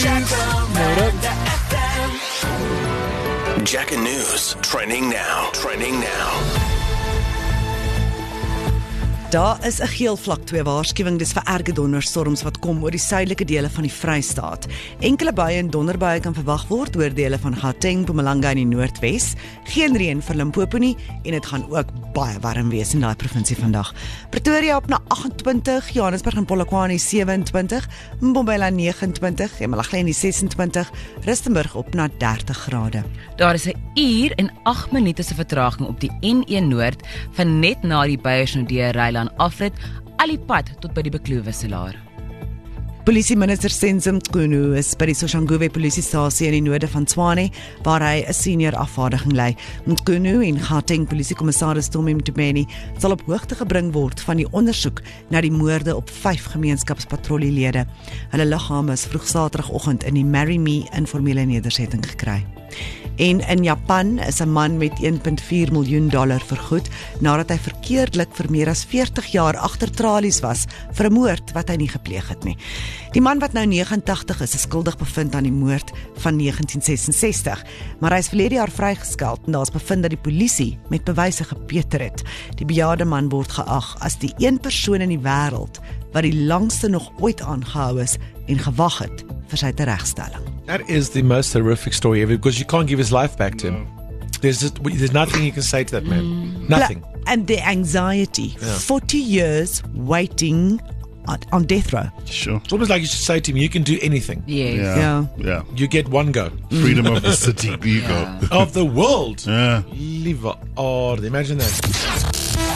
Jacka News, trending now. Daar is 'n geel vlak 2 waarskuwing, dis vir erge donderstorms wat kom oor die suidelike dele van die Vrystaat. Enkele buie en donderbuie kan verwag word oor dele van Gauteng, Mpumalanga in die noordwes. Geen reën vir Limpopo nie en dit gaan ook baie warm wees in daai provinsie vandag. Pretoria op na 28, Johannesburg en Polokwane 27, Mbombela 29, Emalaglen 26, Rustenburg op na 30 grade. Daar is 'n uur en 8 minute se vertraging op die N1 Noord van net na die Beyers-Naudé-Rylaan afrit al die pad tot by die Bekloo-wisselaar. Polisieminister Senzim Mchunu is by die Soshanguve polisiestasie in die noorde van Tshwane, waar hy 'n senior afvaardiging lei. Mchunu en Gauteng polisiekommissaris Tommy Mtubeni sal op hoogte gebring word van die ondersoek na die moorde op 5 gemeenskapspatrollelede. Hulle liggame is vroeg Saterdagoggend in die Marry Me informele nedersetting gekry. En in Japan is 'n man met $1.4 miljoen vergoed nadat hy verkeerdelik vir meer as 40 jaar agter tralies was vir 'n moord wat hy nie gepleeg het nie. Die man wat nou 89 is skuldig bevind aan die moord van 1966, maar hy is verlede jaar vrygeskeld en daar is bevind dat die polisie met bewyse gepeter het. Die bejaarde man word geag as die een persoon in die wêreld wat die langste nog ooit aangehou is en gewag het vir sy teregstelling. That is the most horrific story ever, because you can't give his life back to him. There's nothing you can say to that man. Nothing. And the anxiety, 40 years waiting on death row. Sure. It's almost like you should say to him, you can do anything. Yes. Yeah. You get one go. Freedom of the city. You go. Of the world. Yeah. Lieve aarde. Imagine that.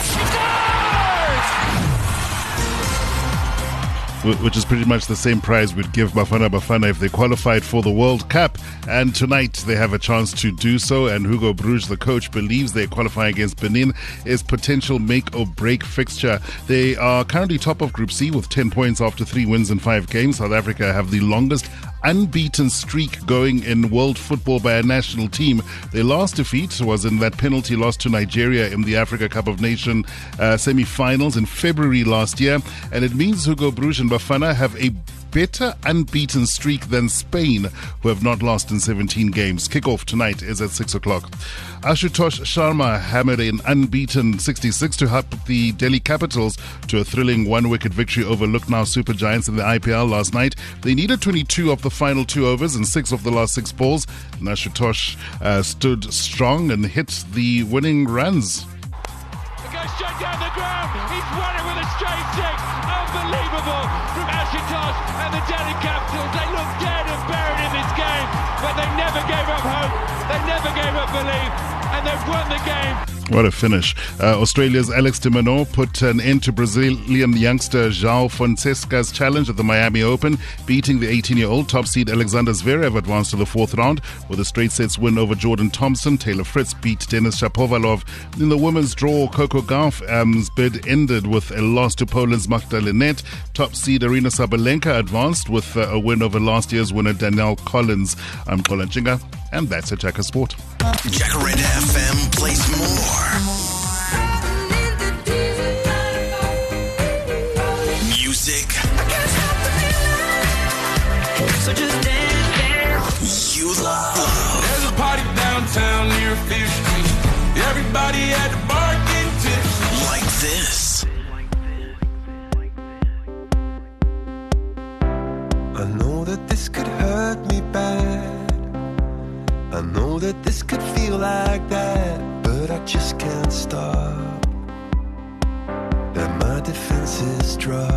Which is pretty much the same prize we'd give Bafana Bafana if they qualified for the World Cup. And tonight they have a chance to do so, and Hugo Broos, the coach, believes their qualifying against Benin is potential make-or-break fixture. They are currently top of Group C with 10 points after 3 wins in 5 games. South Africa have the longest unbeaten streak going in world football by a national team. Their last defeat was in that penalty loss to Nigeria in the Africa Cup of Nations semi-finals in February last year, and it means Hugo Broos and Bafana have a better unbeaten streak than Spain, who have not lost in 17 games. Kickoff tonight is at 6 o'clock. Ashutosh Sharma hammered an unbeaten 66 to help the Delhi Capitals to a thrilling 1-wicket victory over Lucknow Super Giants in the IPL last night. They needed 22 of the final 2 overs and 6 of the last 6 balls. And Ashutosh stood strong and hit the winning runs. It goes straight down the ground. He's won it with a straight 6. Unbelievable from Ashutosh and the Delhi Capitals. They look dead and buried in this game, but they never gave up hope. They never gave up belief, and they've won the game. What a finish. Australia's Alex de Minaur put an end to Brazilian youngster João Fonseca's challenge at the Miami Open, beating the 18-year-old. Top seed Alexander Zverev advanced to the 4th round with a straight sets win over Jordan Thompson. Taylor Fritz beat Denis Shapovalov. In the women's draw, Coco Gauff's bid ended with a loss to Poland's Magda Linette. Top seed Arina Sabalenka advanced with a win over last year's winner Danielle Collins. I'm Colin Chinga, and that's a Jacka Sport. Jacaranda FM plays more. Music. So just dance. You love. There's a party downtown near 5th Street. Everybody at the bar getting tipsy. Like this. I know that this could hurt me bad. I know that this could feel like that, but I just can't stop. Let my defenses drop.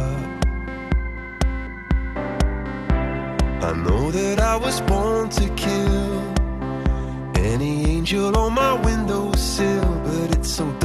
I know that I was born to kill any angel on my windowsill, but it's so